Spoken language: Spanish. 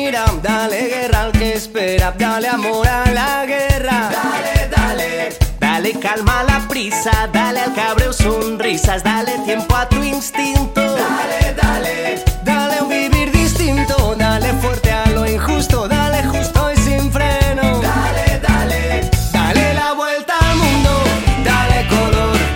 mira, dale guerra al que espera, dale amor a la guerra. Dale, dale, Dale calma a la prisa, dale al cabreo sonrisas, dale tiempo a tu instinto. dale,